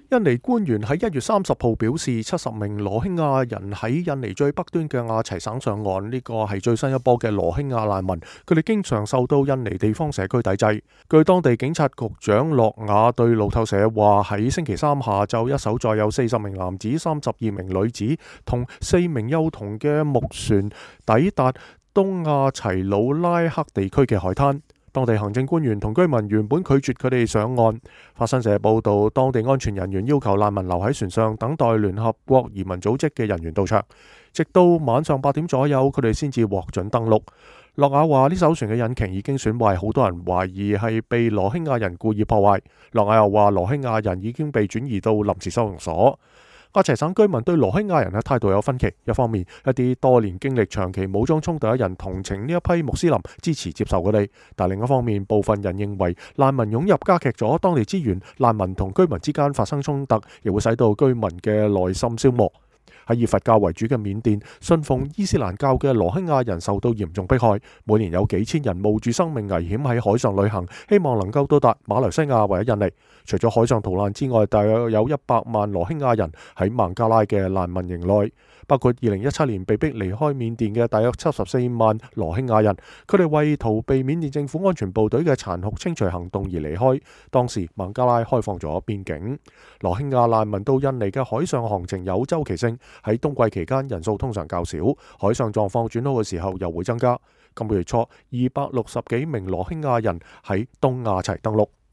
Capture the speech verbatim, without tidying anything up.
印尼官員喺一月三十號表示，七十名羅興亞人喺印尼最北端嘅亞齊省上岸，呢個係最新一波嘅羅興亞難民。佢哋經常受到印尼地方社區抵制。據當地警察局長諾亞對路透社話，喺星期三下晝，一艘載有四十名男子、三十二名女子同四名幼童嘅木船抵達東亞齊魯拉克地區嘅海灘。當地行政官員同居民原本拒絕佢哋上岸。法新社報道，當地安全人員要求難民留喺船上，等待聯合國移民組織嘅人員到場。直到晚上八點左右，佢哋先至獲准登陸。諾亞話：呢艘船嘅引擎已經損壞，好多人懷疑係被羅興亞人故意破壞。諾亞又話：羅興亞人已經被轉移到臨時收容所。亞齊省居民對羅興亞人嘅態度有分歧，一方面一啲多年經歷長期武裝衝突嘅人同情呢一批穆斯林，支持接受佢哋；但另一方面，部分人認為難民湧入加劇咗當地資源，難民同居民之間發生衝突，亦會使到居民嘅內心消磨。喺以佛教為主嘅緬甸，信奉伊斯蘭教嘅羅興亞人受到嚴重迫害，每年有幾千人冒住生命危險喺海上旅行，希望能夠到達馬來西亞或者印尼。除咗海上逃難之外，大約有一百萬羅興亞人喺孟加拉嘅難民營內，包括二零一七年被逼離開緬甸嘅大約七十四萬羅興亞人。佢哋為逃避緬甸政府安全部隊嘅殘酷清除行動而離開。當時孟加拉開放咗邊境，羅興亞難民到印尼嘅海上航程有周期性，喺冬季期間人數通常較少，海上狀況轉好嘅時候又會增加。今個月初，二百六十幾名羅興亞人喺東亞齊登陸。